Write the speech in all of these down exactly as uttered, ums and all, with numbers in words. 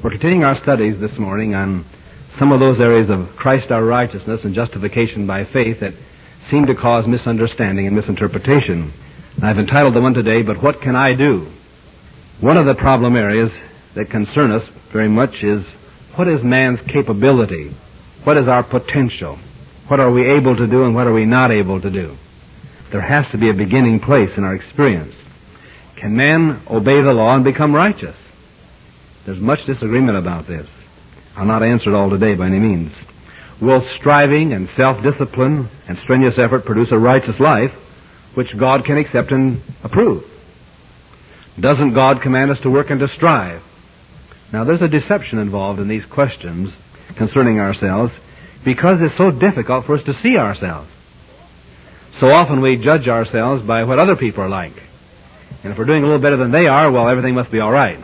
We're continuing our studies this morning on some of those areas of Christ our righteousness and justification by faith that seem to cause misunderstanding and misinterpretation. I've entitled the one today, But What Can I Do? One of the problem areas that concern us very much is, what is man's capability? What is our potential? What are we able to do and what are we not able to do? There has to be a beginning place in our experience. Can man obey the law and become righteous? There's much disagreement about this. I'll not answer it all today by any means. Will striving and self-discipline and strenuous effort produce a righteous life which God can accept and approve? Doesn't God command us to work and to strive? Now, there's a deception involved in these questions concerning ourselves because it's so difficult for us to see ourselves. So often we judge ourselves by what other people are like. And if we're doing a little better than they are, well, everything must be all right.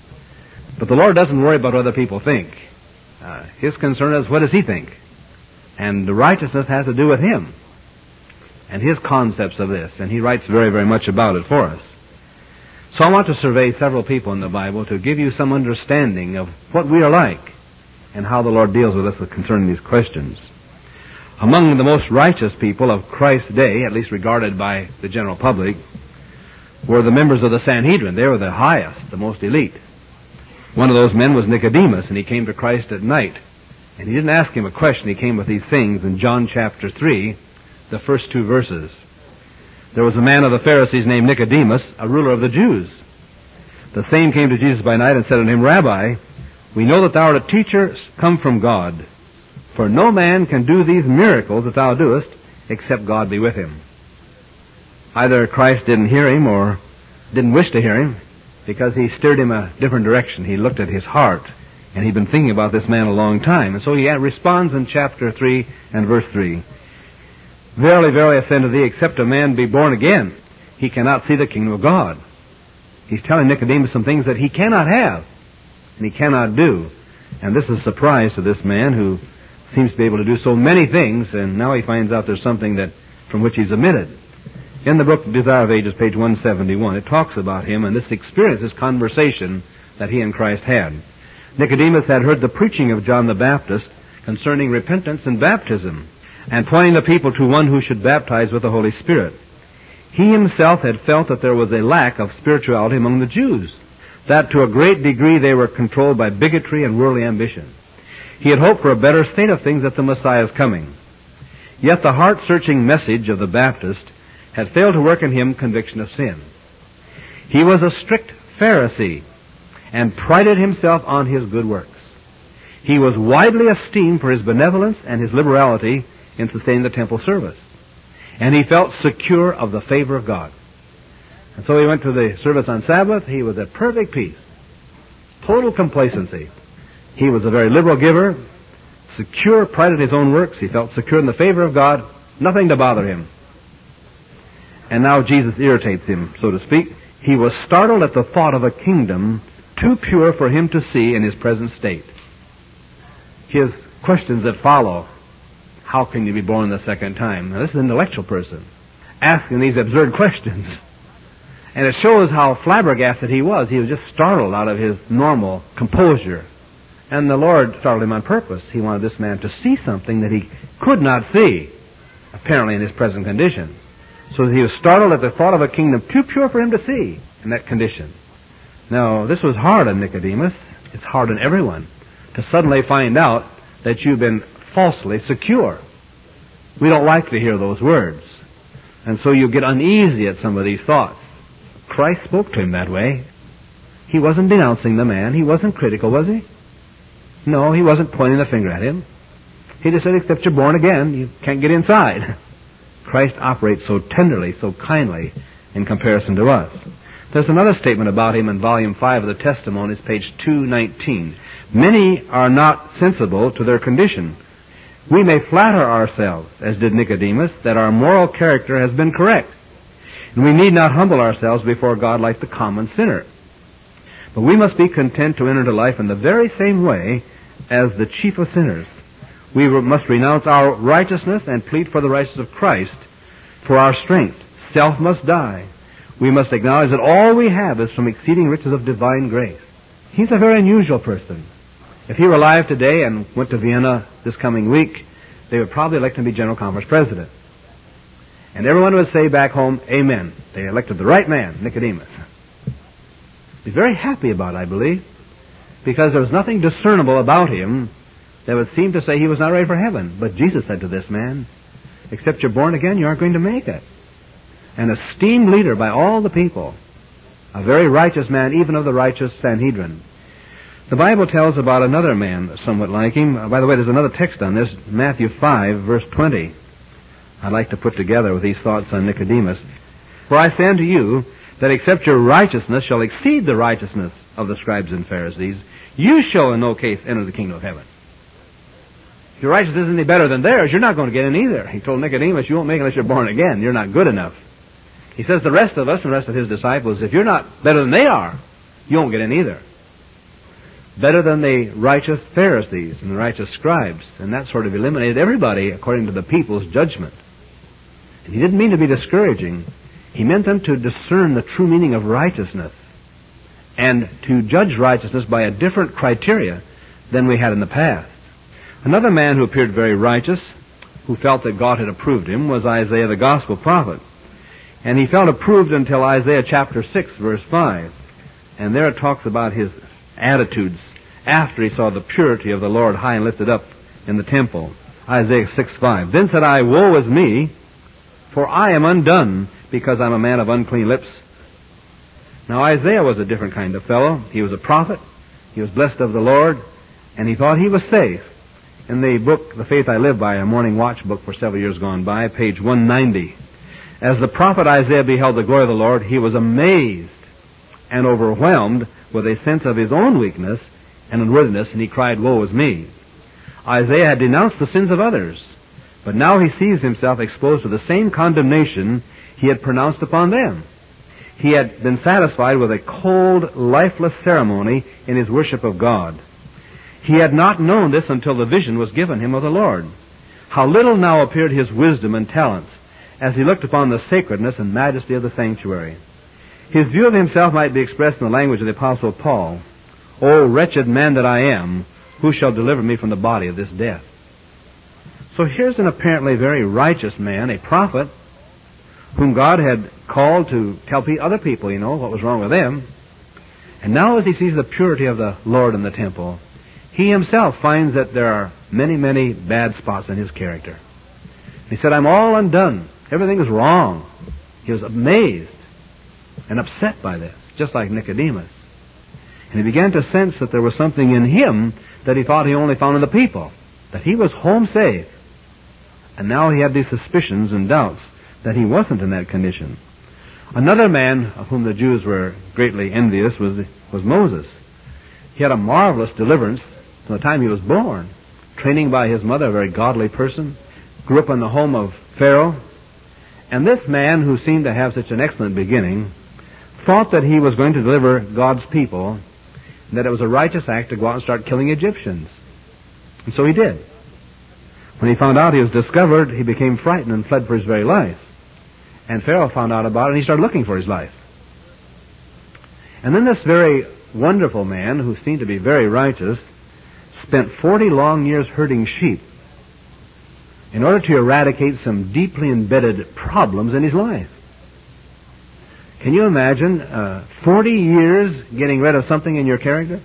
But the Lord doesn't worry about what other people think. Uh, his concern is, what does He think? And the righteousness has to do with Him and His concepts of this. And He writes very, very much about it for us. So I want to survey several people in the Bible to give you some understanding of what we are like and how the Lord deals with us concerning these questions. Among the most righteous people of Christ's day, at least regarded by the general public, were the members of the Sanhedrin. They were the highest, the most elite. One of those men was Nicodemus, and he came to Christ at night. And he didn't ask Him a question. He came with these things in John chapter three, the first two verses. There was a man of the Pharisees named Nicodemus, a ruler of the Jews. The same came to Jesus by night and said unto Him, Rabbi, we know that Thou art a teacher come from God. For no man can do these miracles that Thou doest, except God be with him. Either Christ didn't hear him or didn't wish to hear him, because He steered him a different direction. He looked at his heart, and he'd been thinking about this man a long time. And so he responds in chapter three and verse three. Verily, verily, I say unto thee, except a man be born again, he cannot see the kingdom of God. He's telling Nicodemus some things that he cannot have, and he cannot do. And this is a surprise to this man who seems to be able to do so many things, and now he finds out there's something that from which he's omitted. In the book Desire of Ages, page one seventy-one, it talks about him and this experience, this conversation that he and Christ had. Nicodemus had heard the preaching of John the Baptist concerning repentance and baptism, and pointing the people to one who should baptize with the Holy Spirit. He himself had felt that there was a lack of spirituality among the Jews, that to a great degree they were controlled by bigotry and worldly ambition. He had hoped for a better state of things at the Messiah's coming. Yet the heart-searching message of the Baptist had failed to work in him conviction of sin. He was a strict Pharisee and prided himself on his good works. He was widely esteemed for his benevolence and his liberality in sustaining the temple service. And he felt secure of the favor of God. And so he went to the service on Sabbath. He was at perfect peace, total complacency. He was a very liberal giver, secure, prided in his own works. He felt secure in the favor of God, nothing to bother him. And now Jesus irritates him, so to speak. He was startled at the thought of a kingdom too pure for him to see in his present state. His questions that follow, how can you be born the second time? Now, this is an intellectual person asking these absurd questions. And it shows how flabbergasted he was. He was just startled out of his normal composure. And the Lord startled him on purpose. He wanted this man to see something that he could not see, apparently in his present condition. So he was startled at the thought of a kingdom too pure for him to see in that condition. Now, this was hard on Nicodemus. It's hard on everyone to suddenly find out that you've been falsely secure. We don't like to hear those words. And so you get uneasy at some of these thoughts. Christ spoke to him that way. He wasn't denouncing the man. He wasn't critical, was he? No, he wasn't pointing the finger at him. He just said, except you're born again, you can't get inside. Christ operates so tenderly, so kindly in comparison to us. There's another statement about him in volume five of the Testimonies, page two nineteen. Many are not sensible to their condition. We may flatter ourselves, as did Nicodemus, that our moral character has been correct. And we need not humble ourselves before God like the common sinner. But we must be content to enter into life in the very same way as the chief of sinners. We must renounce our righteousness and plead for the righteousness of Christ for our strength. Self must die. We must acknowledge that all we have is from exceeding riches of divine grace. He's a very unusual person. If he were alive today and went to Vienna this coming week, they would probably elect him to be General Conference President. And everyone would say back home, amen. They elected the right man, Nicodemus. Be very happy about it, I believe, because there was nothing discernible about him that would seem to say he was not ready for heaven. But Jesus said to this man, except you're born again, you aren't going to make it. An esteemed leader by all the people, a very righteous man, even of the righteous Sanhedrin. The Bible tells about another man somewhat like him. Uh, by the way, there's another text on this, Matthew five, verse twenty. I'd like to put together with these thoughts on Nicodemus. For I say unto you, that except your righteousness shall exceed the righteousness of the scribes and Pharisees, you shall in no case enter the kingdom of heaven. If your righteousness isn't any better than theirs, you're not going to get in either. He told Nicodemus, you won't make it unless you're born again. You're not good enough. He says the rest of us and the rest of his disciples, if you're not better than they are, you won't get in either. Better than the righteous Pharisees and the righteous scribes. And that sort of eliminated everybody according to the people's judgment. And he didn't mean to be discouraging. He meant them to discern the true meaning of righteousness and to judge righteousness by a different criteria than we had in the past. Another man who appeared very righteous, who felt that God had approved him, was Isaiah the gospel prophet. And he felt approved until Isaiah chapter six, verse five. And there it talks about his attitudes after he saw the purity of the Lord high and lifted up in the temple. Isaiah six five. Then said I, woe is me, for I am undone, because I'm a man of unclean lips. Now Isaiah was a different kind of fellow. He was a prophet. He was blessed of the Lord, and he thought he was safe. In the book, The Faith I Live By, a Morning Watch book for several years gone by, page one ninety, as the prophet Isaiah beheld the glory of the Lord, he was amazed and overwhelmed with a sense of his own weakness and unworthiness, and he cried, woe is me. Isaiah had denounced the sins of others, but now he sees himself exposed to the same condemnation he had pronounced upon them. He had been satisfied with a cold, lifeless ceremony in his worship of God. He had not known this until the vision was given him of the Lord. How little now appeared his wisdom and talents as he looked upon the sacredness and majesty of the sanctuary. His view of himself might be expressed in the language of the Apostle Paul. O wretched man that I am, who shall deliver me from the body of this death? So here's an apparently very righteous man, a prophet, whom God had called to tell other people, you know, what was wrong with them. And now as he sees the purity of the Lord in the temple, he himself finds that there are many, many bad spots in his character. He said, I'm all undone. Everything is wrong. He was amazed and upset by this, just like Nicodemus. And he began to sense that there was something in him that he thought he only found in the people, that he was home safe. And now he had these suspicions and doubts that he wasn't in that condition. Another man of whom the Jews were greatly envious was, was Moses. He had a marvelous deliverance from the time he was born, training by his mother, a very godly person, grew up in the home of Pharaoh. And this man, who seemed to have such an excellent beginning, thought that he was going to deliver God's people, and that it was a righteous act to go out and start killing Egyptians. And so he did. When he found out he was discovered, he became frightened and fled for his very life. And Pharaoh found out about it, and he started looking for his life. And then this very wonderful man, who seemed to be very righteous, spent forty long years herding sheep in order to eradicate some deeply embedded problems in his life. Can you imagine uh, forty years getting rid of something in your character?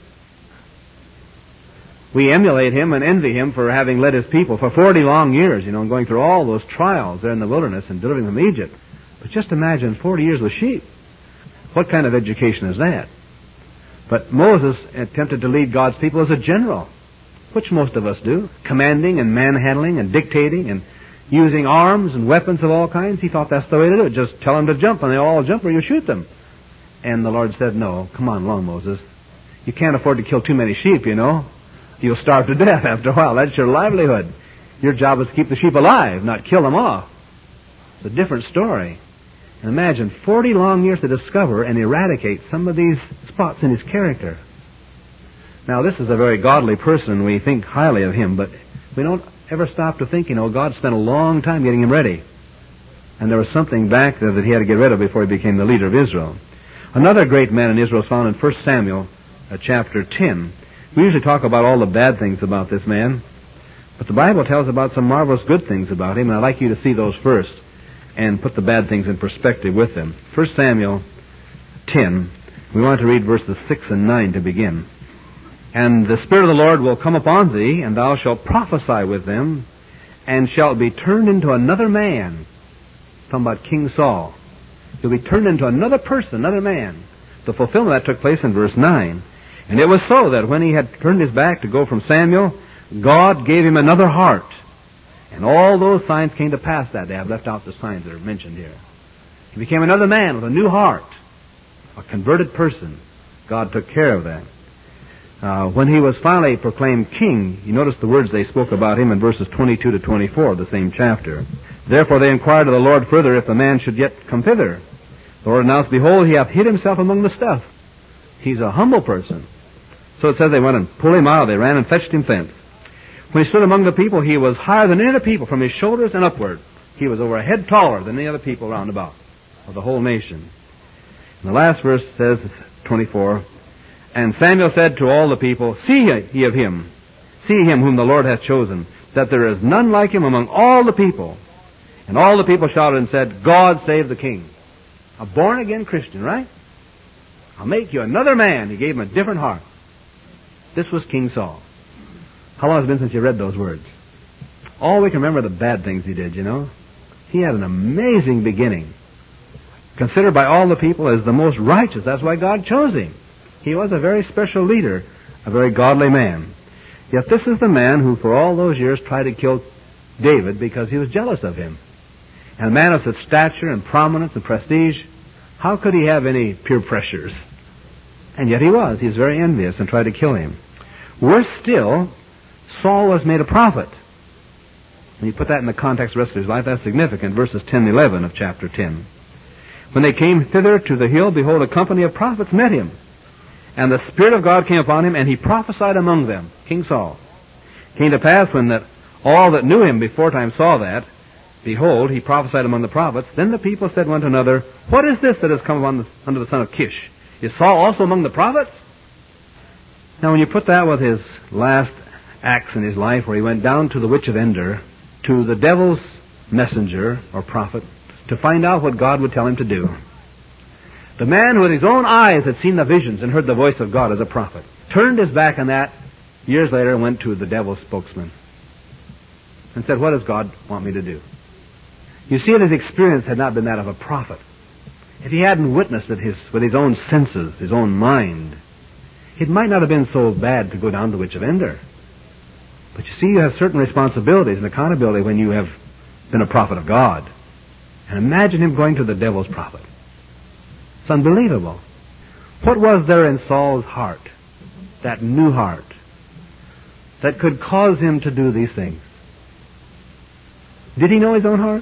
We emulate him and envy him for having led his people for forty long years, you know, and going through all those trials there in the wilderness and delivering them from Egypt. But just imagine forty years with sheep. What kind of education is that? But Moses attempted to lead God's people as a general, which most of us do, commanding and manhandling and dictating and using arms and weapons of all kinds. He thought that's the way to do it. Just tell them to jump, and they all jump, or you shoot them. And the Lord said, no, come on along, Moses. You can't afford to kill too many sheep, you know. You'll starve to death after a while. That's your livelihood. Your job is to keep the sheep alive, not kill them off. It's a different story. And imagine forty long years to discover and eradicate some of these spots in his character. Now, this is a very godly person. We think highly of him, but we don't ever stop to think, you know, God spent a long time getting him ready. And there was something back there that he had to get rid of before he became the leader of Israel. Another great man in Israel is found in First Samuel uh, chapter ten. We usually talk about all the bad things about this man, but the Bible tells about some marvelous good things about him, and I'd like you to see those first and put the bad things in perspective with them. First Samuel ten, we want to read verses six and nine to begin. And the Spirit of the Lord will come upon thee, and thou shalt prophesy with them, and shalt be turned into another man. Talking about King Saul. You'll be turned into another person, another man. The fulfillment of that took place in verse nine. And it was so that when he had turned his back to go from Samuel, God gave him another heart. And all those signs came to pass that day. I've left out the signs that are mentioned here. He became another man with a new heart. A converted person. God took care of that. Uh, when he was finally proclaimed king, you notice the words they spoke about him in verses twenty-two to twenty-four of the same chapter. Therefore they inquired of the Lord further if the man should yet come thither. The Lord announced, behold, he hath hid himself among the stuff. He's a humble person. So it says they went and pulled him out. They ran and fetched him thence. When he stood among the people, he was higher than any other people from his shoulders and upward. He was over a head taller than any other people round about of the whole nation. And the last verse says, twenty-four, and Samuel said to all the people, see ye of him, see him whom the Lord hath chosen, that there is none like him among all the people. And all the people shouted and said, God save the king. A born-again Christian, right? I'll make you another man. He gave him a different heart. This was King Saul. How long has it been since you read those words? All we can remember are the bad things he did, you know. He had an amazing beginning. Considered by all the people as the most righteous. That's why God chose him. He was a very special leader, a very godly man. Yet this is the man who for all those years tried to kill David because he was jealous of him. And a man of such stature and prominence and prestige, how could he have any peer pressures? And yet he was. He was very envious and tried to kill him. Worse still, Saul was made a prophet. When you put that in the context of the rest of his life, that's significant. Verses ten and eleven of chapter ten. When they came thither to the hill, behold, a company of prophets met him. And the Spirit of God came upon him, and he prophesied among them, King Saul. It came to pass when that all that knew him before time saw that, behold, he prophesied among the prophets. Then the people said one to another, what is this that has come upon the, under the son of Kish? Is Saul also among the prophets? Now when you put that with his last acts in his life, where he went down to the witch of Endor, to the devil's messenger or prophet, to find out what God would tell him to do. The man who with his own eyes had seen the visions and heard the voice of God as a prophet, turned his back on that years later and went to the devil's spokesman and said, what does God want me to do? You see, his experience had not been that of a prophet. If he hadn't witnessed it his, with his own senses, his own mind, it might not have been so bad to go down to the witch of Endor. But you see, you have certain responsibilities and accountability when you have been a prophet of God. And imagine him going to the devil's prophet. It's unbelievable. What was there in Saul's heart, that new heart, that could cause him to do these things? Did he know his own heart?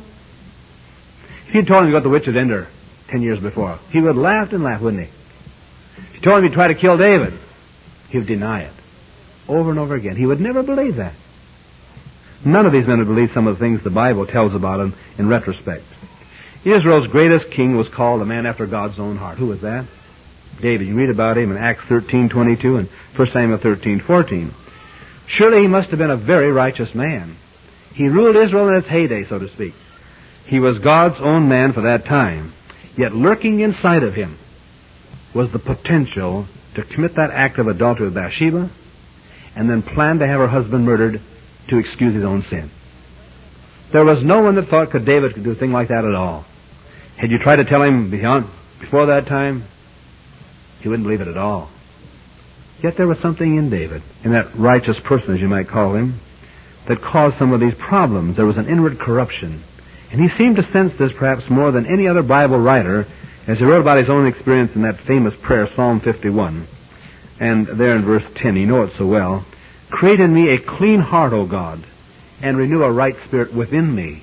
If you'd told him to go to the witch of Endor ten years before, he would have laughed and laughed, wouldn't he? If you told him he'd try to kill David, he would deny it. Over and over again. He would never believe that. None of these men would believe some of the things the Bible tells about him in retrospect. Israel's greatest king was called a man after God's own heart. Who was that? David. You read about him in Acts thirteen twenty-two and First Samuel thirteen fourteen. Surely he must have been a very righteous man. He ruled Israel in its heyday, so to speak. He was God's own man for that time. Yet lurking inside of him was the potential to commit that act of adultery with Bathsheba and then plan to have her husband murdered to excuse his own sin. There was no one that thought could David could do a thing like that at all. Had you tried to tell him beyond, before that time, he wouldn't believe it at all. Yet there was something in David, in that righteous person, as you might call him, that caused some of these problems. There was an inward corruption. And he seemed to sense this perhaps more than any other Bible writer as he wrote about his own experience in that famous prayer, Psalm fifty-one. And there in verse ten, you know it so well. Create in me a clean heart, O God, and renew a right spirit within me.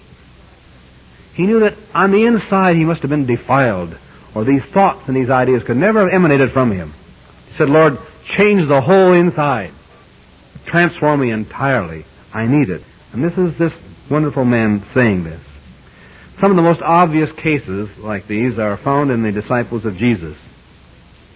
He knew that on the inside he must have been defiled, or these thoughts and these ideas could never have emanated from him. He said, Lord, change the whole inside. Transform me entirely. I need it. And this is this wonderful man saying this. Some of the most obvious cases like these are found in the disciples of Jesus.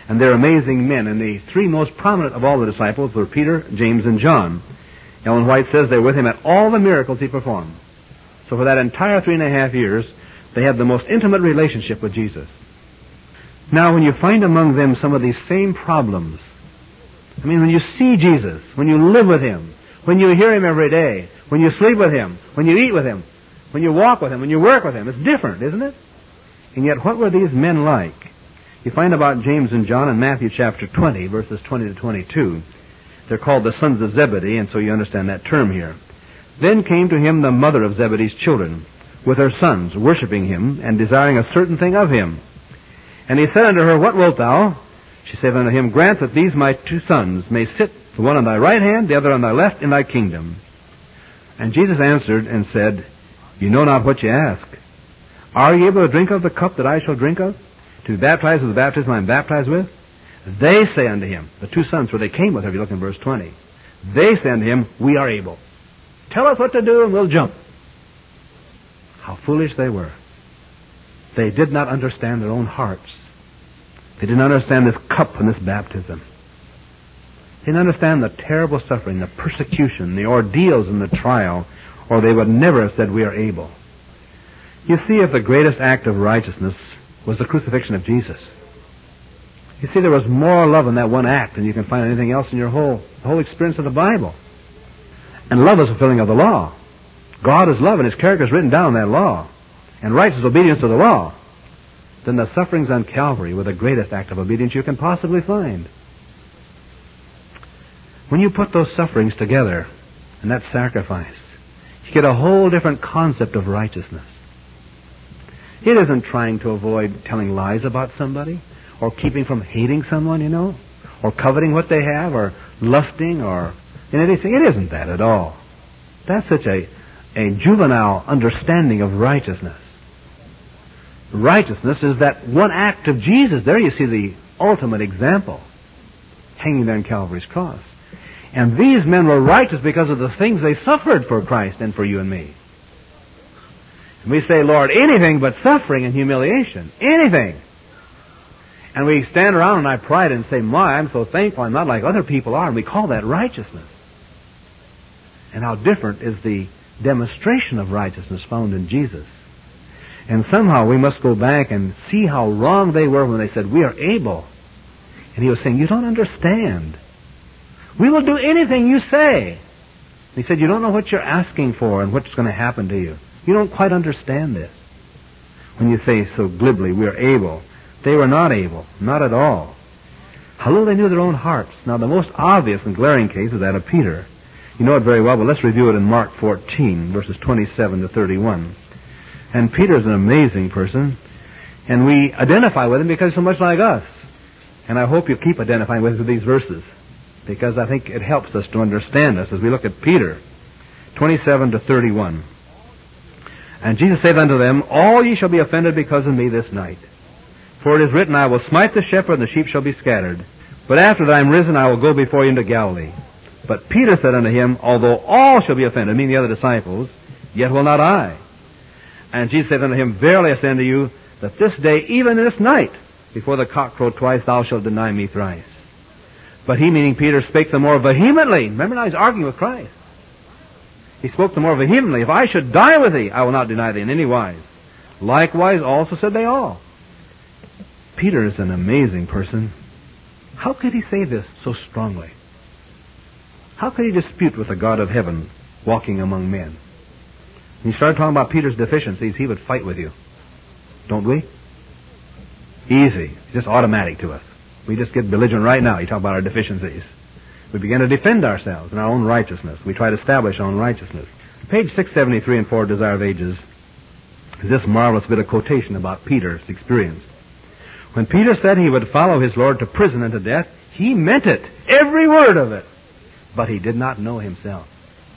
And they're amazing men. And the three most prominent of all the disciples were Peter, James, and John. Ellen White says they were with him at all the miracles he performed. So for that entire three and a half years, they had the most intimate relationship with Jesus. Now, when you find among them some of these same problems, I mean, when you see Jesus, when you live with him, when you hear him every day, when you sleep with him, when you eat with him, when you walk with him, when you work with him, it's different, isn't it? And yet, what were these men like? You find about James and John in Matthew chapter twenty, verses twenty to twenty-two. They're called the sons of Zebedee, and so you understand that term here. Then came to him the mother of Zebedee's children, with her sons, worshiping him, and desiring a certain thing of him. And he said unto her, What wilt thou? She said unto him, Grant that these my two sons may sit, the one on thy right hand, the other on thy left, in thy kingdom. And Jesus answered and said, You know not what ye ask. Are ye able to drink of the cup that I shall drink of? To be baptized with the baptism I am baptized with? They say unto him, the two sons, for they came with her, if you look in verse twenty. They say unto him, We are able. Tell us what to do and we'll jump. How foolish they were. They did not understand their own hearts. They didn't understand this cup and this baptism. They didn't understand the terrible suffering, the persecution, the ordeals and the trial, or they would never have said, We are able. You see, if the greatest act of righteousness was the crucifixion of Jesus, you see, there was more love in that one act than you can find anything else in your whole, the whole experience of the Bible. And love is fulfilling of the law. God is love, and his character is written down in that law. And righteous obedience to the law. Then the sufferings on Calvary were the greatest act of obedience you can possibly find. When you put those sufferings together, and that sacrifice, you get a whole different concept of righteousness. It isn't trying to avoid telling lies about somebody, or keeping from hating someone, you know, or coveting what they have, or lusting, or anything. It isn't that at all. That's such a, a juvenile understanding of righteousness. Righteousness is that one act of Jesus. There you see the ultimate example, hanging there on Calvary's cross. And these men were righteous because of the things they suffered for Christ and for you and me. And we say, Lord, anything but suffering and humiliation. Anything. And we stand around in our pride and say, My, I'm so thankful I'm not like other people are. And we call that righteousness. And how different is the demonstration of righteousness found in Jesus. And somehow we must go back and see how wrong they were when they said, We are able. And he was saying, You don't understand. We will do anything you say. And he said, You don't know what you're asking for and what's going to happen to you. You don't quite understand this. When you say so glibly, we are able. They were not able. Not at all. How little they knew their own hearts. Now, the most obvious and glaring case is that of Peter. You know it very well, but let's review it in Mark fourteen, verses twenty-seven to thirty-one. And Peter's an amazing person. And we identify with him because he's so much like us. And I hope you keep identifying with us with these verses, because I think it helps us to understand us as we look at Peter. twenty-seven to thirty-one. And Jesus said unto them, All ye shall be offended because of me this night. For it is written, I will smite the shepherd, and the sheep shall be scattered. But after that I am risen, I will go before you into Galilee. But Peter said unto him, Although all shall be offended, meaning the other disciples, yet will not I. And Jesus said unto him, Verily I say unto you, that this day, even this night, before the cock crow twice, thou shalt deny me thrice. But he, meaning Peter, spake the more vehemently. Remember now, he's arguing with Christ. He spoke the more vehemently, If I should die with thee, I will not deny thee in any wise. Likewise also said they all. Peter is an amazing person. How could he say this so strongly? How could he dispute with the God of heaven walking among men? When you start talking about Peter's deficiencies, he would fight with you. Don't we? Easy. Just automatic to us. We just get belligerent right now. You talk about our deficiencies. We begin to defend ourselves in our own righteousness. We try to establish our own righteousness. Page six seventy-three and four, Desire of Ages, is this marvelous bit of quotation about Peter's experience. When Peter said he would follow his Lord to prison and to death, he meant it. Every word of it. But he did not know himself.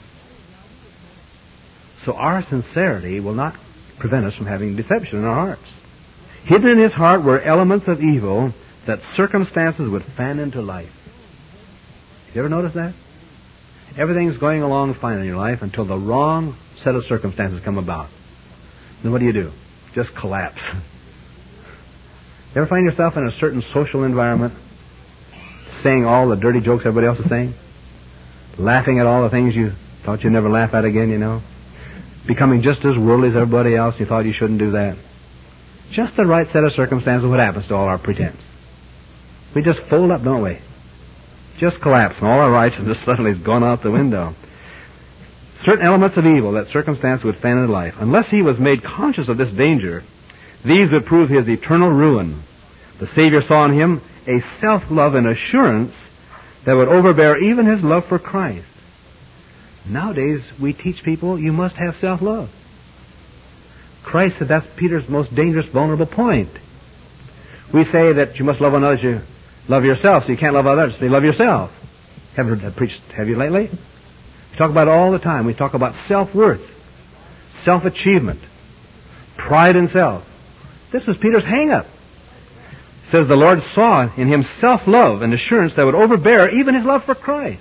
So our sincerity will not prevent us from having deception in our hearts. Hidden in his heart were elements of evil that circumstances would fan into life. You ever notice that? Everything's going along fine in your life until the wrong set of circumstances come about. Then what do you do? Just collapse. You ever find yourself in a certain social environment saying all the dirty jokes everybody else is saying? Laughing at all the things you thought you'd never laugh at again, you know? Becoming just as worldly as everybody else. You thought you shouldn't do that. Just the right set of circumstances. What happens to all our pretense? We just fold up, don't we? Just collapse, and all our righteousness suddenly has gone out the window. Certain elements of evil that circumstance would fan in life, unless he was made conscious of this danger, these would prove his eternal ruin. The Savior saw in him a self-love and assurance that would overbear even his love for Christ. Nowadays, we teach people you must have self-love. Christ said that's Peter's most dangerous, vulnerable point. We say that you must love one another as you love yourself, so you can't love others, so you love yourself. Haven't heard that preached, have you lately? We talk about it all the time. We talk about self-worth, self-achievement, pride in self. This was Peter's hang-up. It says the Lord saw in him self-love and assurance that would overbear even his love for Christ.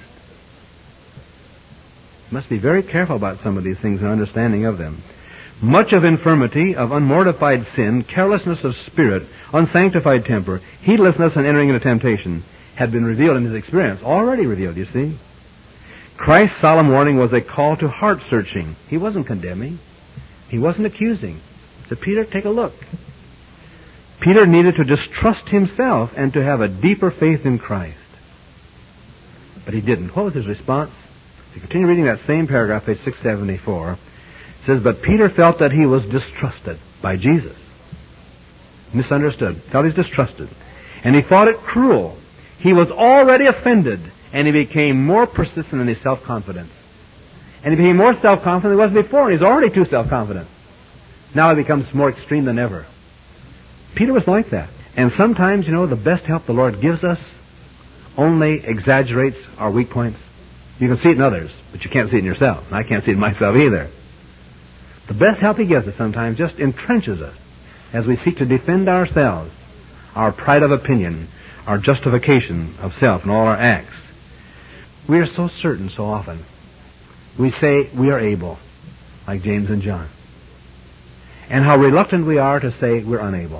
You must be very careful about some of these things and understanding of them. Much of infirmity, of unmortified sin, carelessness of spirit, unsanctified temper, heedlessness and entering into temptation had been revealed in his experience. Already revealed, you see. Christ's solemn warning was a call to heart searching. He wasn't condemning. He wasn't accusing. He said, Peter, take a look. Peter needed to distrust himself and to have a deeper faith in Christ. But he didn't. What was his response? If you continue reading that same paragraph, page six seventy-four, it says, but Peter felt that he was distrusted by Jesus. Misunderstood. Felt he's distrusted. And he thought it cruel. He was already offended, and he became more persistent in his self-confidence. And he became more self-confident than he was before, and he's already too self-confident. Now he becomes more extreme than ever. Peter was like that. And sometimes, you know, the best help the Lord gives us only exaggerates our weak points. You can see it in others, but you can't see it in yourself. And I can't see it in myself either. The best help he gives us sometimes just entrenches us as we seek to defend ourselves, our pride of opinion, our justification of self and all our acts. We are so certain so often. We say we are able, like James and John. And how reluctant we are to say we're unable.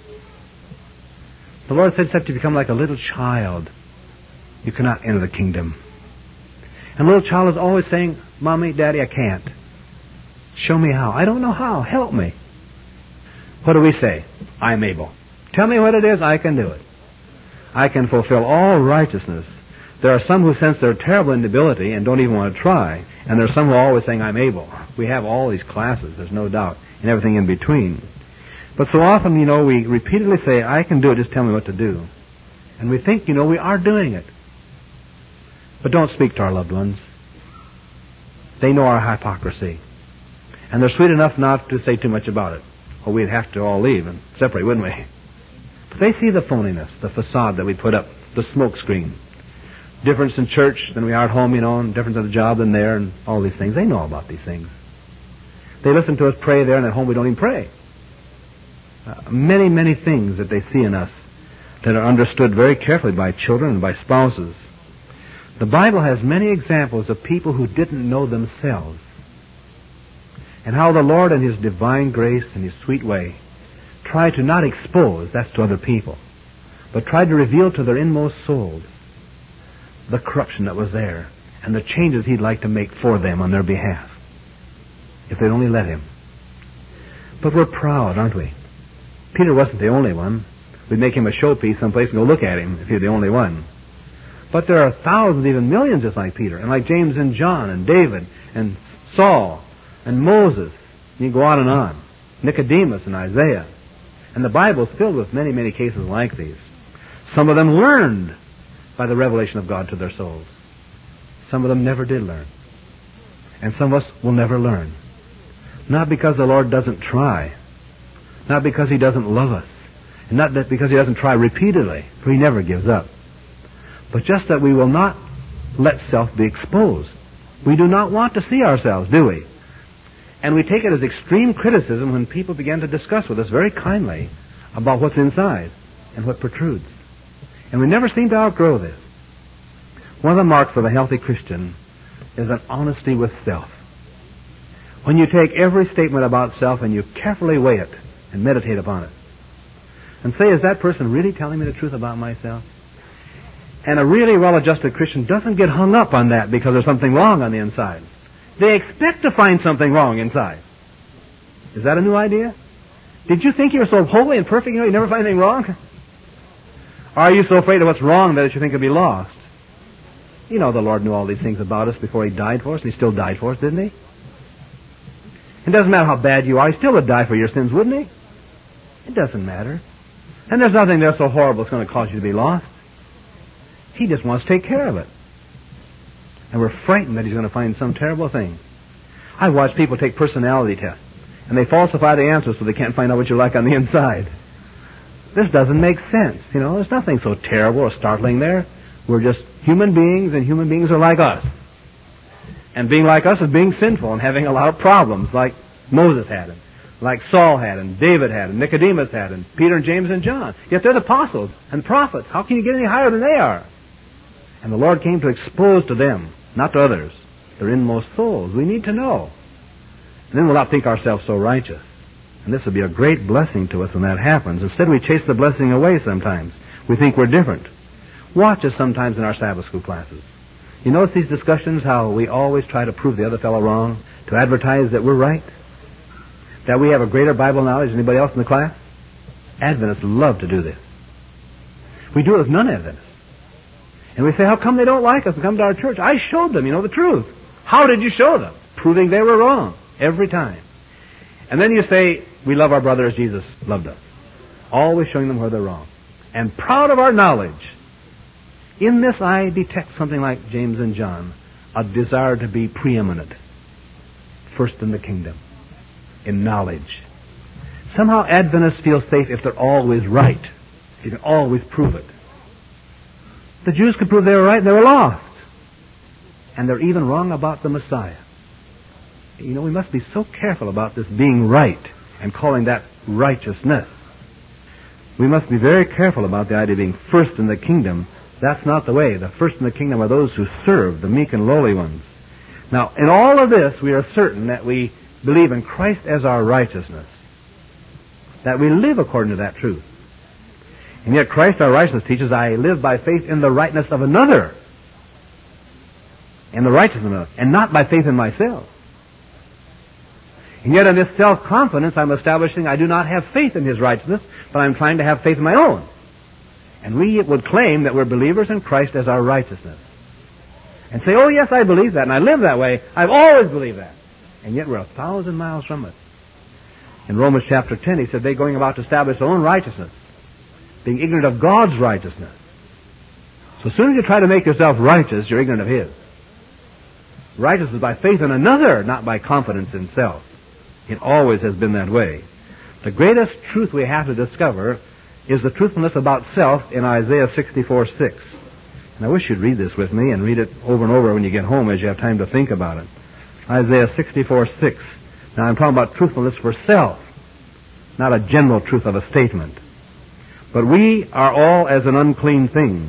The Lord said, except you become like a little child, you cannot enter the kingdom. And the little child is always saying, Mommy, Daddy, I can't. Show me how. I don't know how. Help me. What do we say? I'm able. Tell me what it is, I can do it. I can fulfill all righteousness. There are some who sense their terrible inability and don't even want to try. And there are some who are always saying, I'm able. We have all these classes, there's no doubt, and everything in between. But so often, you know, we repeatedly say, I can do it, just tell me what to do. And we think, you know, we are doing it. But don't speak to our loved ones. They know our hypocrisy. And they're sweet enough not to say too much about it. Or we'd have to all leave and separate, wouldn't we? But they see the phoniness, the facade that we put up, the smoke screen. Difference in church than we are at home, you know, and difference at the job than there, and all these things. They know about these things. They listen to us pray there, and at home we don't even pray. Uh, many, many things that they see in us that are understood very carefully by children and by spouses. The Bible has many examples of people who didn't know themselves, and how the Lord in His divine grace and His sweet way tried to not expose, that's to other people, but tried to reveal to their inmost souls the corruption that was there and the changes He'd like to make for them on their behalf, if they'd only let Him. But we're proud, aren't we? Peter wasn't the only one. We'd make him a showpiece someplace and go look at him if he were the only one. But there are thousands, even millions just like Peter, and like James and John and David and Saul and Moses. You can go on and on. Nicodemus and Isaiah. And the Bible is filled with many, many cases like these. Some of them learned by the revelation of God to their souls. Some of them never did learn. And some of us will never learn. Not because the Lord doesn't try. Not because He doesn't love us. And not that because He doesn't try repeatedly, for He never gives up. But just that we will not let self be exposed. We do not want to see ourselves, do we? And we take it as extreme criticism when people begin to discuss with us very kindly about what's inside and what protrudes. And we never seem to outgrow this. One of the marks of a healthy Christian is an honesty with self. When you take every statement about self and you carefully weigh it and meditate upon it, and say, is that person really telling me the truth about myself? And a really well-adjusted Christian doesn't get hung up on that because there's something wrong on the inside. They expect to find something wrong inside. Is that a new idea? Did you think you were so holy and perfect, you know, you never find anything wrong? Or are you so afraid of what's wrong that you think you'll be lost? You know the Lord knew all these things about us before He died for us, and He still died for us, didn't He? It doesn't matter how bad you are, He still would die for your sins, wouldn't He? It doesn't matter. And there's nothing there so horrible that's going to cause you to be lost. He just wants to take care of it. And we're frightened that He's going to find some terrible thing. I watch people take personality tests, and they falsify the answers so they can't find out what you're like on the inside. This doesn't make sense. You know, there's nothing so terrible or startling there. We're just human beings, and human beings are like us. And being like us is being sinful and having a lot of problems, like Moses had them, like Saul had and David had and Nicodemus had and Peter and James and John. Yet they're the apostles and prophets. How can you get any higher than they are? And the Lord came to expose to them, not to others, their inmost souls. We need to know. And then we'll not think ourselves so righteous. And this will be a great blessing to us when that happens. Instead, we chase the blessing away sometimes. We think we're different. Watch us sometimes in our Sabbath school classes. You notice these discussions, how we always try to prove the other fellow wrong, to advertise that we're right, that we have a greater Bible knowledge than anybody else in the class? Adventists love to do this. We do it with non-Adventists. And we say, how come they don't like us and come to our church? I showed them, you know, the truth. How did you show them? Proving they were wrong every time. And then you say, we love our brother as Jesus loved us. Always showing them where they're wrong. And proud of our knowledge. In this I detect something like James and John, a desire to be preeminent. First in the kingdom. In knowledge. Somehow Adventists feel safe if they're always right. You can always prove it. The Jews could prove they were right and they were lost. And they're even wrong about the Messiah. You know, we must be so careful about this being right and calling that righteousness. We must be very careful about the idea of being first in the kingdom. That's not the way. The first in the kingdom are those who serve, the meek and lowly ones. Now, in all of this, we are certain that we believe in Christ as our righteousness. That we live according to that truth. And yet Christ our righteousness teaches, I live by faith in the rightness of another. In the righteousness of another. And not by faith in myself. And yet in this self-confidence I'm establishing I do not have faith in His righteousness, but I'm trying to have faith in my own. And we would claim that we're believers in Christ as our righteousness. And say, oh yes, I believe that, and I live that way. I've always believed that. And yet we're a thousand miles from it. In Romans chapter ten, he said they're going about to establish their own righteousness, being ignorant of God's righteousness. So as soon as you try to make yourself righteous, you're ignorant of His. Righteousness is by faith in another, not by confidence in self. It always has been that way. The greatest truth we have to discover is the truthfulness about self in Isaiah sixty-four six. And I wish you'd read this with me and read it over and over when you get home as you have time to think about it. Isaiah sixty-four six. Now I'm talking about truthfulness for self, not a general truth of a statement. But we are all as an unclean thing,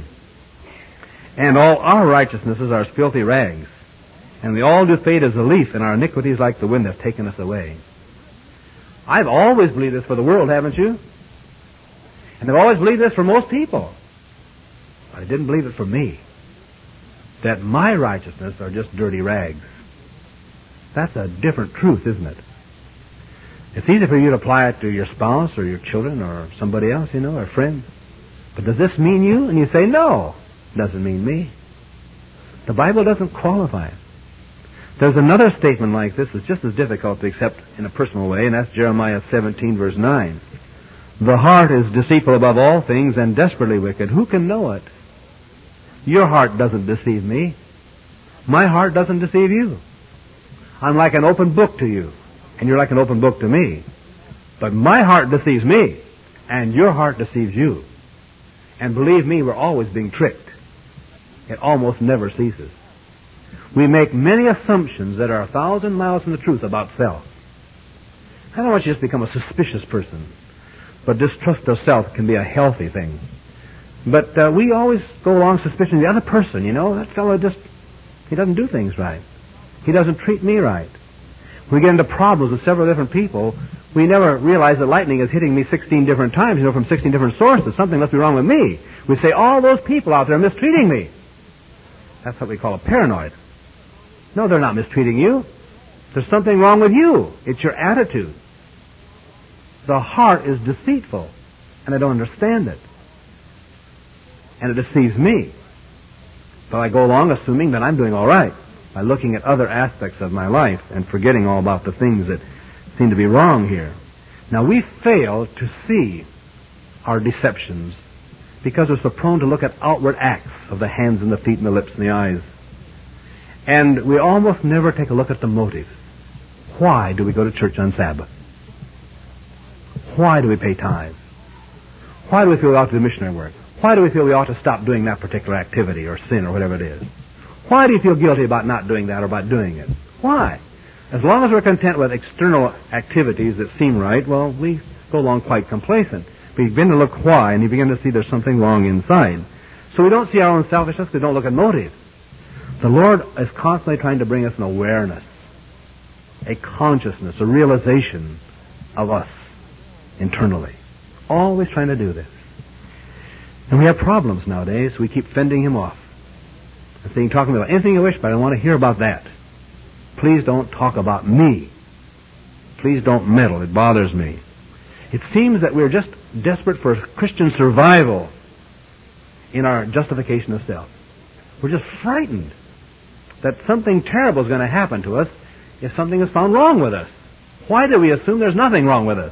and all our righteousnesses are as filthy rags. And we all do fade as a leaf, and our iniquities like the wind have taken us away. I've always believed this for the world, haven't you? And I've always believed this for most people. But I didn't believe it for me. That my righteousness are just dirty rags. That's a different truth, isn't it? It's easy for you to apply it to your spouse or your children or somebody else, you know, or a friend. But does this mean you? And you say, no, it doesn't mean me. The Bible doesn't qualify it. There's another statement like this that's just as difficult to accept in a personal way, and that's Jeremiah seventeen, verse nine. The heart is deceitful above all things and desperately wicked. Who can know it? Your heart doesn't deceive me. My heart doesn't deceive you. I'm like an open book to you, and you're like an open book to me. But my heart deceives me, and your heart deceives you. And believe me, we're always being tricked. It almost never ceases. We make many assumptions that are a thousand miles from the truth about self. I don't want you to just become a suspicious person, but distrust of self can be a healthy thing. But uh, we always go along suspicion of the other person, you know. That fellow just, he doesn't do things right. He doesn't treat me right. we get into problems with several different people, we never realize that lightning is hitting me sixteen different times, you know, from sixteen different sources. Something must be wrong with me. We say, all those people out there are mistreating me. That's what we call a paranoid. No, they're not mistreating you. There's something wrong with you. It's your attitude. The heart is deceitful, and I don't understand it. And it deceives me. So I go along assuming that I'm doing all right by looking at other aspects of my life and forgetting all about the things that seem to be wrong here. Now, we fail to see our deceptions because we're so prone to look at outward acts of the hands and the feet and the lips and the eyes. And we almost never take a look at the motive. Why do we go to church on Sabbath? Why do we pay tithes? Why do we feel we ought to do missionary work? Why do we feel we ought to stop doing that particular activity or sin or whatever it is? Why do you feel guilty about not doing that or about doing it? Why? As long as we're content with external activities that seem right, well, we go along quite complacent. We begin to look why, and you begin to see there's something wrong inside. So we don't see our own selfishness, we don't look at motives. The Lord is constantly trying to bring us an awareness, a consciousness, a realization of us internally. Always trying to do this. And we have problems nowadays. We keep fending him off. And saying, talk to me about anything you wish, but I don't want to hear about that. Please don't talk about me. Please don't meddle. It bothers me. It seems that we're just desperate for Christian survival in our justification of self. We're just frightened that something terrible is going to happen to us if something is found wrong with us. Why do we assume there's nothing wrong with us?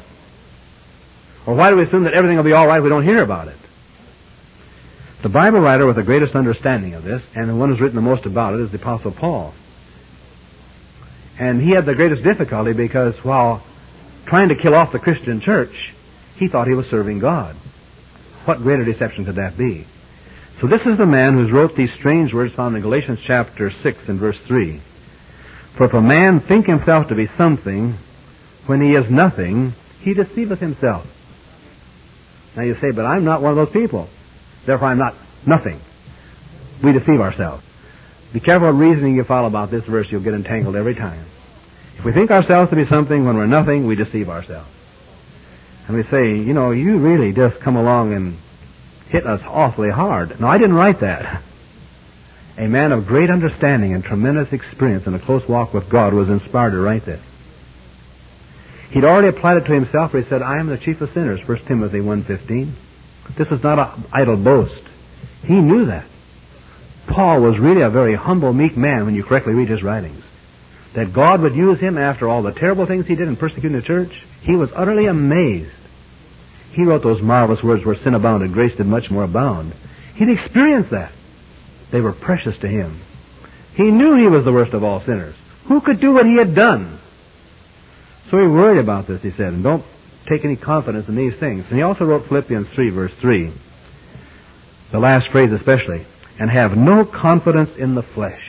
Or why do we assume that everything will be all right if we don't hear about it? The Bible writer with the greatest understanding of this, and the one who's written the most about it, is the Apostle Paul. And he had the greatest difficulty because while trying to kill off the Christian church, he thought he was serving God. What greater deception could that be? So this is the man who wrote these strange words found in Galatians chapter six and verse three. For if a man think himself to be something, when he is nothing, he deceiveth himself. Now you say, but I'm not one of those people. Therefore I'm not nothing. We deceive ourselves. Be careful what reasoning you follow about this verse. You'll get entangled every time. If we think ourselves to be something when we're nothing, we deceive ourselves. And we say, you know, you really just come along and hit us awfully hard. No, I didn't write that. A man of great understanding and tremendous experience in a close walk with God was inspired to write this. He'd already applied it to himself where he said, I am the chief of sinners, First Timothy one fifteen. This is not an idle boast. He knew that. Paul was really a very humble, meek man when you correctly read his writings. That God would use him after all the terrible things he did in persecuting the church, he was utterly amazed. He wrote those marvelous words, where sin abounded, grace did much more abound. He'd experienced that. They were precious to him. He knew he was the worst of all sinners. Who could do what he had done? So he worried about this, he said, and don't take any confidence in these things. And he also wrote Philippians three, verse three, the last phrase especially, and have no confidence in the flesh.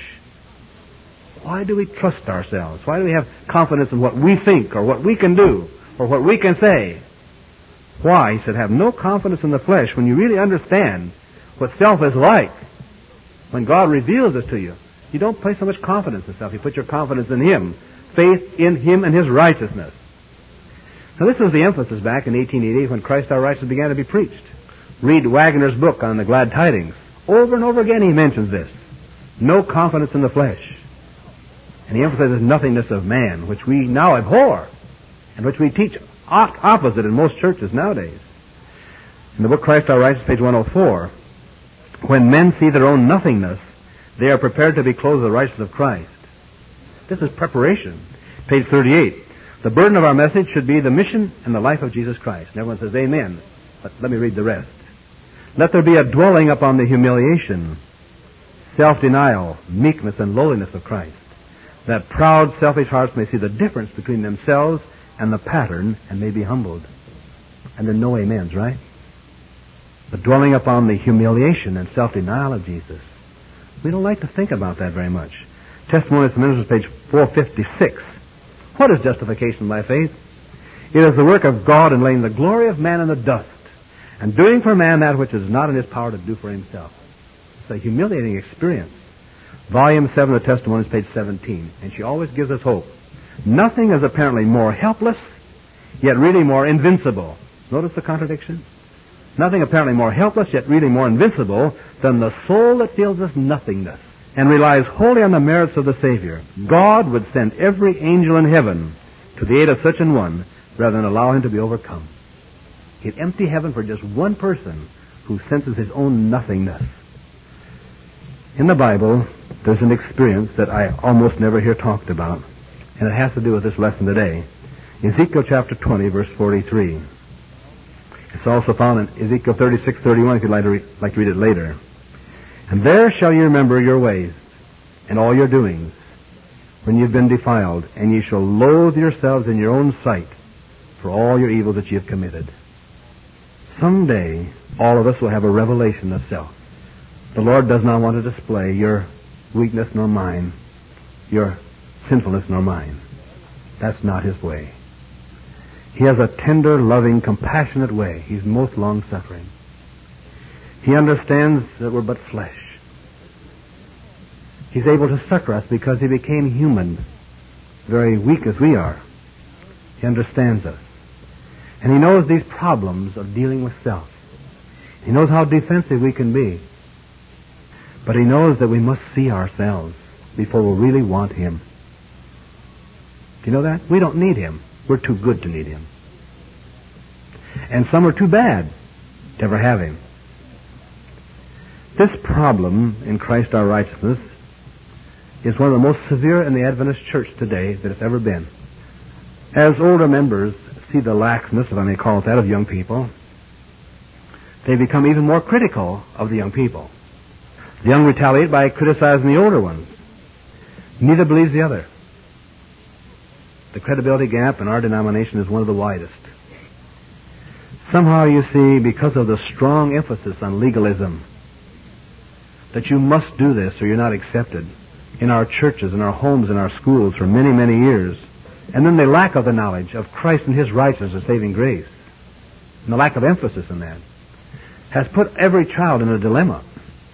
Why do we trust ourselves? Why do we have confidence in what we think or what we can do or what we can say? Why? He said, have no confidence in the flesh when you really understand what self is like. When God reveals it to you, you don't place so much confidence in self. You put your confidence in Him, faith in Him and His righteousness. Now this was the emphasis back in eighteen eighty when Christ our righteousness began to be preached. Read Wagner's book on the Glad Tidings. Over and over again he mentions this. No confidence in the flesh. And he emphasizes nothingness of man, which we now abhor, and which we teach opposite in most churches nowadays. In the book Christ Our Righteousness, page one oh four, when men see their own nothingness, they are prepared to be clothed with the righteousness of Christ. This is preparation. Page thirty-eight. The burden of our message should be the mission and the life of Jesus Christ. And everyone says, amen. But let me read the rest. Let there be a dwelling upon the humiliation, self-denial, meekness, and lowliness of Christ, that proud, selfish hearts may see the difference between themselves and the pattern and may be humbled. And there are no amens, right? The dwelling upon the humiliation and self-denial of Jesus. We don't like to think about that very much. Testimony of the Ministers, page four fifty-six. What is justification by faith? It is the work of God in laying the glory of man in the dust and doing for man that which is not in his power to do for himself. It's a humiliating experience. Volume seven of Testimonies, page seventeen. And she always gives us hope. Nothing is apparently more helpless, yet really more invincible. Notice the contradiction? Nothing apparently more helpless, yet really more invincible than the soul that feels its nothingness and relies wholly on the merits of the Savior. God would send every angel in heaven to the aid of such an one rather than allow him to be overcome. He'd empty heaven for just one person who senses his own nothingness. In the Bible, there's an experience that I almost never hear talked about, and it has to do with this lesson today. Ezekiel chapter twenty, verse forty-three. It's also found in Ezekiel thirty-six, thirty-one, if you'd like to, re- like to read it later. And there shall you remember your ways and all your doings when you've been defiled, and ye shall loathe yourselves in your own sight for all your evils that ye have committed. Someday, all of us will have a revelation of self. The Lord does not want to display your weakness nor mine, your sinfulness nor mine. That's not his way. He has a tender, loving, compassionate way. He's most long-suffering. He understands that we're but flesh. He's able to succor us because he became human, very weak as we are. He understands us. And he knows these problems of dealing with self. He knows how defensive we can be. But he knows that we must see ourselves before we really want him. Do you know that? We don't need him. We're too good to need him. And some are too bad to ever have him. This problem in Christ our righteousness is one of the most severe in the Adventist church today that it's ever been. As older members see the laxness, if I may call it that, of young people, they become even more critical of the young people. The young retaliate by criticizing the older ones. Neither believes the other. The credibility gap in our denomination is one of the widest. Somehow, you see, because of the strong emphasis on legalism, that you must do this or you're not accepted in our churches, in our homes, in our schools for many, many years. And then the lack of the knowledge of Christ and his righteousness and saving grace, and the lack of emphasis in that, has put every child in a dilemma.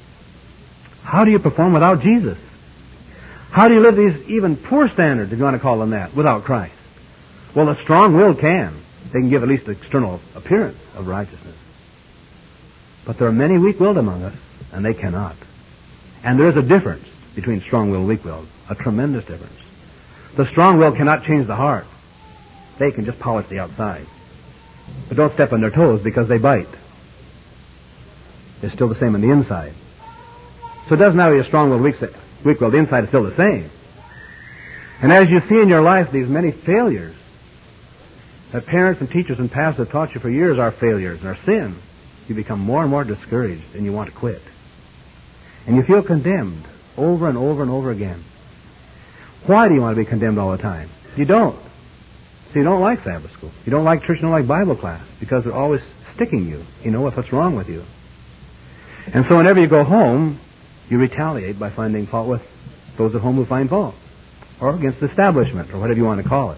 How do you perform without Jesus? How do you live these even poor standards, if you want to call them that, without Christ? Well, the strong-willed can. They can give at least an external appearance of righteousness. But there are many weak-willed among us, and they cannot. And there is a difference between strong-willed and weak-willed, a tremendous difference. The strong-willed cannot change the heart. They can just polish the outside. But don't step on their toes because they bite. They're still the same on the inside. So it doesn't matter if you're strong-willed or weak-willed, the inside is still the same. And as you see in your life these many failures that parents and teachers and pastors have taught you for years are failures and are sin, you become more and more discouraged and you want to quit. And you feel condemned over and over and over again. Why do you want to be condemned all the time? You don't. So you don't like Sabbath school. You don't like church, you don't like Bible class because they're always sticking you, you know, with what's wrong with you. And so whenever you go home, you retaliate by finding fault with those at home who find fault, or against the establishment, or whatever you want to call it.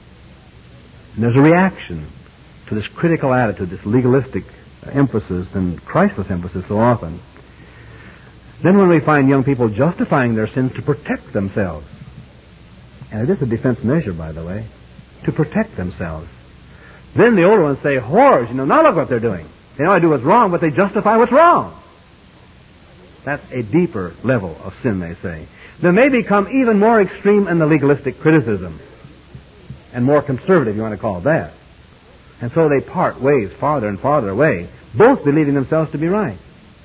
And there's a reaction to this critical attitude, this legalistic emphasis and Christless emphasis so often. Then when we find young people justifying their sins to protect themselves, and it is a defense measure, by the way, to protect themselves, then the older ones say, whores, you know, now look what they're doing. They know I do what's wrong, but they justify what's wrong. That's a deeper level of sin, they say. They may become even more extreme in the legalistic criticism, and more conservative, you want to call it that. And so they part ways farther and farther away, both believing themselves to be right.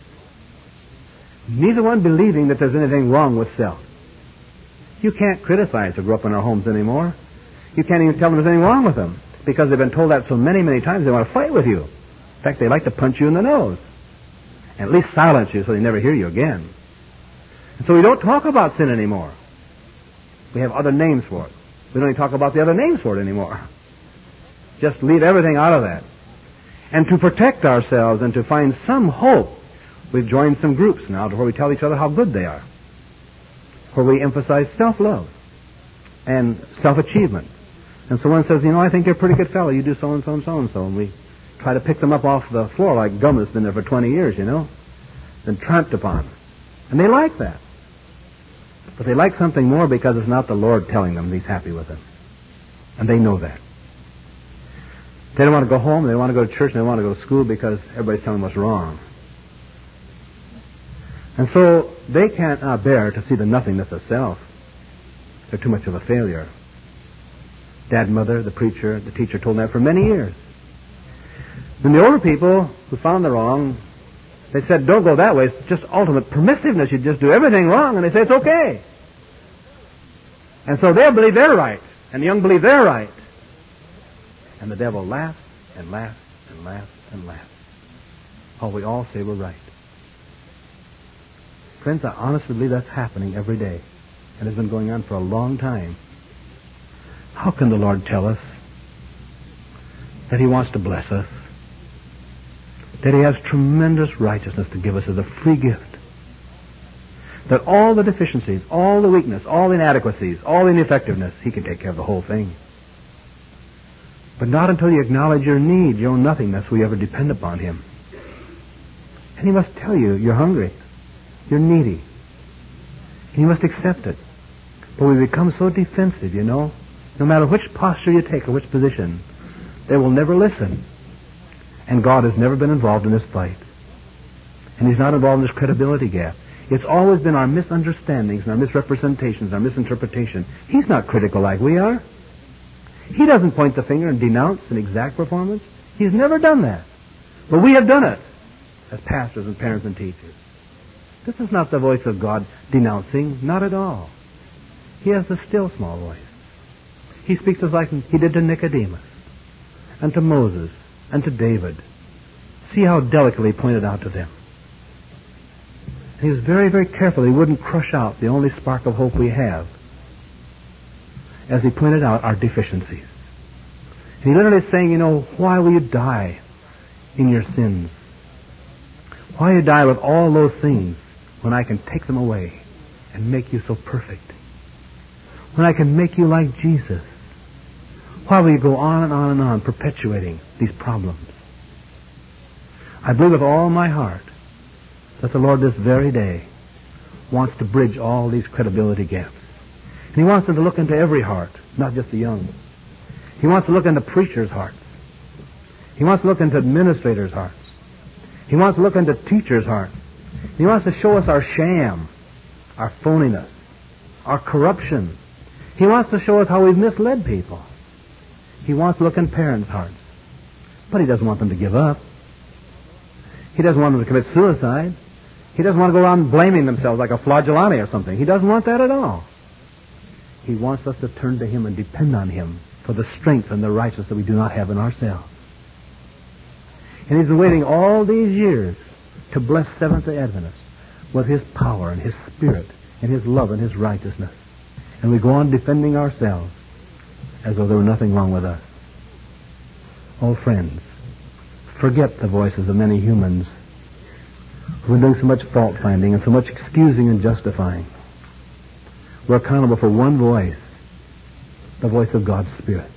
Neither one believing that there's anything wrong with self. You can't criticize who grew up in our homes anymore. You can't even tell them there's anything wrong with them, because they've been told that so many, many times they want to fight with you. In fact, they like to punch you in the nose, and at least silence you so they never hear you again. And so we don't talk about sin anymore. We have other names for it. We don't even talk about the other names for it anymore. Just leave everything out of that. And to protect ourselves and to find some hope, we've joined some groups now to where we tell each other how good they are, where we emphasize self-love and self-achievement. And so one says, you know, I think you're a pretty good fellow. You do so-and-so and so-and-so. And we try to pick them up off the floor like gum that's been there for twenty years, you know, been tramped upon. And they like that. But they like something more because it's not the Lord telling them He's happy with them. And they know that. They don't want to go home, they don't want to go to church, and they want to go to school because everybody's telling them what's wrong. And so they can't uh, bear to see the nothingness of self. They're too much of a failure. Dad and mother, the preacher, the teacher told them that for many years. And the older people who found the wrong, they said, don't go that way. It's just ultimate permissiveness. You just do everything wrong, and they say it's okay. And so they'll believe they're right, and the young believe they're right. And the devil laughs and laughs and laughs and laughs. While we all say we're right. Friends, I honestly believe that's happening every day. And has been going on for a long time. How can the Lord tell us that He wants to bless us? That He has tremendous righteousness to give us as a free gift? That all the deficiencies, all the weakness, all the inadequacies, all the ineffectiveness, He can take care of the whole thing. But not until you acknowledge your need, your own nothingness, will you ever depend upon Him. And He must tell you you're hungry. You're needy. And you must accept it. But we become so defensive, you know. No matter which posture you take or which position, they will never listen. And God has never been involved in this fight. And He's not involved in this credibility gap. It's always been our misunderstandings and our misrepresentations, our misinterpretation. He's not critical like we are. He doesn't point the finger and denounce an exact performance. He's never done that. But we have done it as pastors and parents and teachers. This is not the voice of God denouncing, not at all. He has the still small voice. He speaks as like He did to Nicodemus, and to Moses, and to David. See how delicately He pointed out to them. And He was very, very careful He wouldn't crush out the only spark of hope we have, as He pointed out our deficiencies. And He literally is saying, you know, why will you die in your sins? Why you die with all those things when I can take them away and make you so perfect? When I can make you like Jesus? Why will you go on and on and on perpetuating these problems? I believe with all my heart that the Lord this very day wants to bridge all these credibility gaps. And He wants them to look into every heart, not just the young. He wants to look into preachers' hearts. He wants to look into administrators' hearts. He wants to look into teachers' hearts. He wants to show us our sham, our phoniness, our corruption. He wants to show us how we've misled people. He wants to look in parents' hearts. But He doesn't want them to give up. He doesn't want them to commit suicide. He doesn't want to go around blaming themselves like a flagellante or something. He doesn't want that at all. He wants us to turn to Him and depend on Him for the strength and the righteousness that we do not have in ourselves. And He's been waiting all these years to bless Seventh-day Adventists with His power and His Spirit and His love and His righteousness. And we go on defending ourselves as though there were nothing wrong with us. Oh, friends, forget the voices of many humans who are doing so much fault-finding and so much excusing and justifying. We're accountable for one voice, the voice of God's Spirit.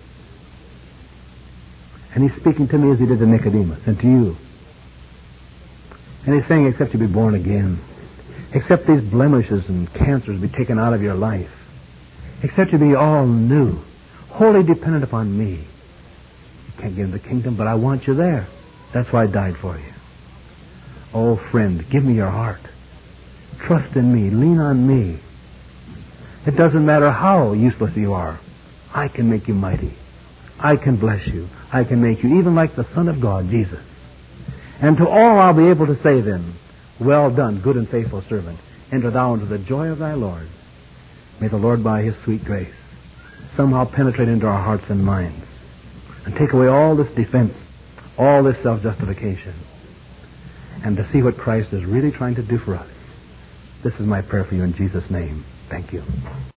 And He's speaking to me as He did to Nicodemus and to you. And He's saying, except you be born again, except these blemishes and cancers be taken out of your life, except you be all new, wholly dependent upon me, you can't get into the kingdom, but I want you there. That's why I died for you. Oh, friend, give me your heart. Trust in me. Lean on me. It doesn't matter how useless you are. I can make you mighty. I can bless you. I can make you even like the Son of God, Jesus. And to all I'll be able to say then, well done, good and faithful servant. Enter thou into the joy of thy Lord. May the Lord, by His sweet grace, somehow penetrate into our hearts and minds and take away all this defense, all this self-justification, and to see what Christ is really trying to do for us. This is my prayer for you in Jesus' name. Thank you.